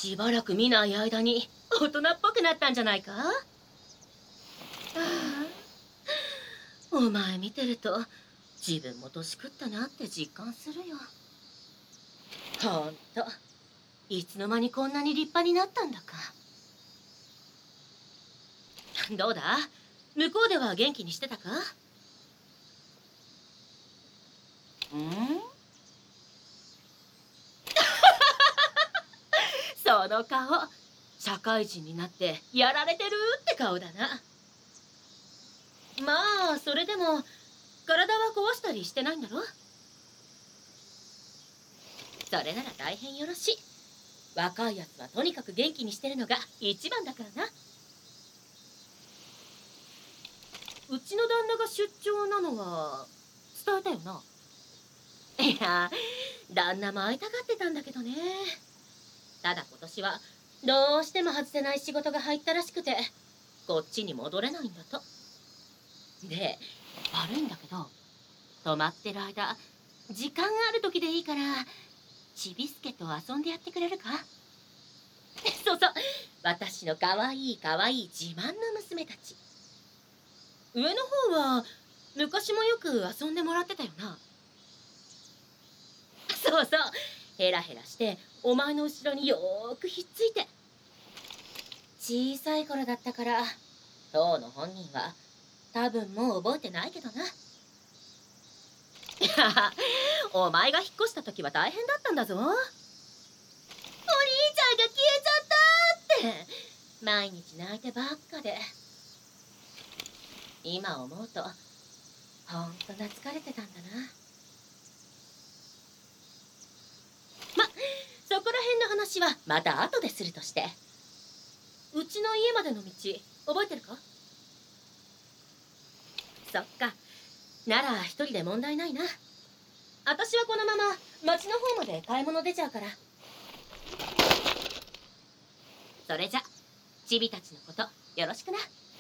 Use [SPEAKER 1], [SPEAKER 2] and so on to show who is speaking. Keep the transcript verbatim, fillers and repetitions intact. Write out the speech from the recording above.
[SPEAKER 1] しばらく見ない間に大人っぽくなったんじゃないか。ああ、お前見てると自分も年食ったなって実感するよ。ほんと、いつの間にこんなに立派になったんだか。どうだ、向こうでは元気にしてたか？んその顔、社会人になってやられてるって顔だな。まあそれでも体は壊したりしてないんだろ。それなら大変よろしい。若いやつはとにかく元気にしてるのが一番だからな。うちの旦那が出張なのは伝えたよな。いや、旦那も会いたがってたんだけどね。ただ今年はどうしても外せない仕事が入ったらしくて、こっちに戻れないんだと。で、悪いんだけど、泊まってる間、時間がある時でいいからちびすけと遊んでやってくれるか？そうそう、私のかわいいかわいい自慢の娘たち。上の方は昔もよく遊んでもらってたよな。そうそう、ヘラヘラしてお前の後ろによーくひっついて。小さい頃だったから当の本人は多分もう覚えてないけどな。お前が引っ越した時は大変だったんだぞ。お兄ちゃんが消えちゃったって毎日泣いてばっかで、今思うとほんと懐かれてたんだな。ま、そこら辺の話はまた後でするとして、うちの家までの道覚えてるか？そっか、なら一人で問題ないな。私はこのまま町の方まで買い物出ちゃうから。それじゃチビたちのことよろしくな。